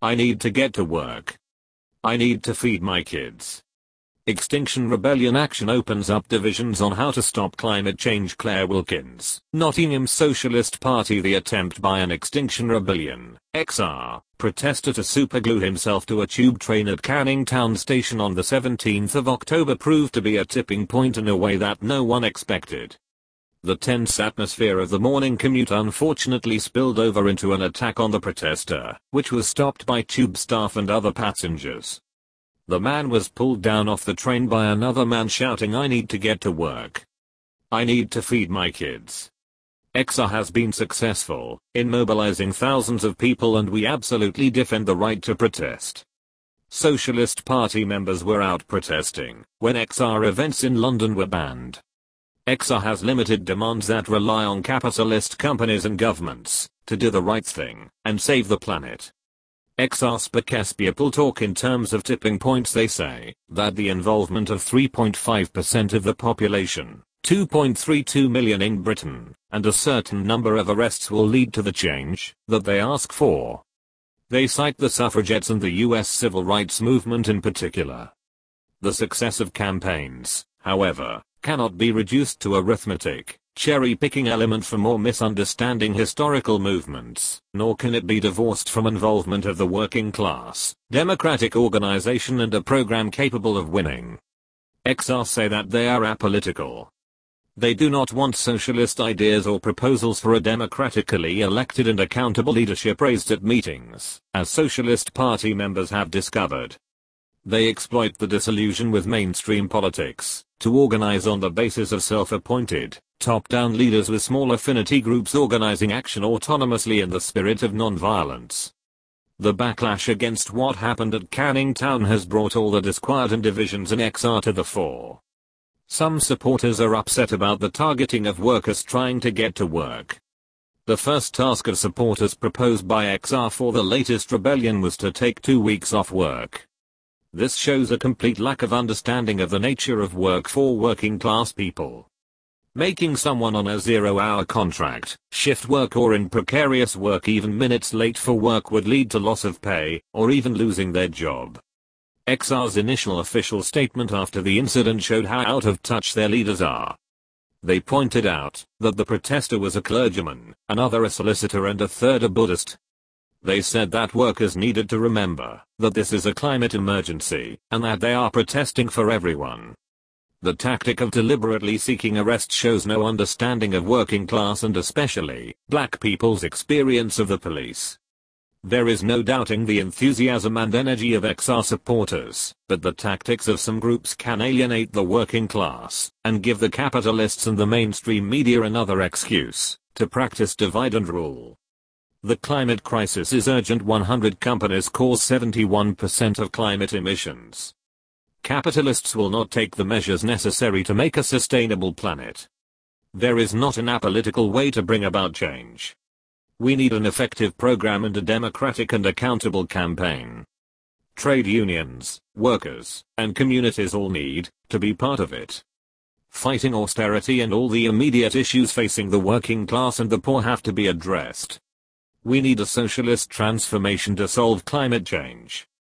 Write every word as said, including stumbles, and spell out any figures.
I need to get to work. I need to feed my kids. Extinction Rebellion Action opens up divisions on how to stop climate change. Claire Wilkins, Nottingham Socialist Party. The attempt by an Extinction Rebellion X R protester to superglue himself to a tube train at Canning Town Station on the seventeenth of October proved to be a tipping point in a way that no one expected. The tense atmosphere of the morning commute unfortunately spilled over into an attack on the protester, which was stopped by tube staff and other passengers. The man was pulled down off the train by another man shouting, "I need to get to work. I need to feed my kids." X R has been successful in mobilizing thousands of people, and we absolutely defend the right to protest. Socialist Party members were out protesting when X R events in London were banned. X R has limited demands that rely on capitalist companies and governments to do the right thing and save the planet. X R speaks people talk in terms of tipping points. They say that the involvement of three point five percent of the population, two point three two million in Britain, and a certain number of arrests will lead to the change that they ask for. They cite the suffragettes and the U S civil rights movement in particular. The success of campaigns, however, cannot be reduced to arithmetic, cherry-picking element from or misunderstanding historical movements, nor can it be divorced from involvement of the working class, democratic organization and a program capable of winning. X R say that they are apolitical. They do not want socialist ideas or proposals for a democratically elected and accountable leadership raised at meetings, as Socialist Party members have discovered. They exploit the disillusion with mainstream politics to organize on the basis of self-appointed, top-down leaders with small affinity groups organizing action autonomously in the spirit of non-violence. The backlash against what happened at Canning Town has brought all the disquiet and divisions in X R to the fore. Some supporters are upset about the targeting of workers trying to get to work. The first task of supporters proposed by X R for the latest rebellion was to take two weeks off work. This shows a complete lack of understanding of the nature of work for working class people. Making someone on a zero-hour contract, shift work or in precarious work even minutes late for work would lead to loss of pay, or even losing their job. X R's initial official statement after the incident showed how out of touch their leaders are. They pointed out that the protester was a clergyman, another a solicitor and a third a Buddhist. They said that workers needed to remember that this is a climate emergency, and that they are protesting for everyone. The tactic of deliberately seeking arrest shows no understanding of working class and especially black people's experience of the police. There is no doubting the enthusiasm and energy of X R supporters, but the tactics of some groups can alienate the working class and give the capitalists and the mainstream media another excuse to practice divide and rule. The climate crisis is urgent. one hundred companies cause seventy-one percent of climate emissions. Capitalists will not take the measures necessary to make a sustainable planet. There is not an apolitical way to bring about change. We need an effective program and a democratic and accountable campaign. Trade unions, workers, and communities all need to be part of it. Fighting austerity and all the immediate issues facing the working class and the poor have to be addressed. We need a socialist transformation to solve climate change.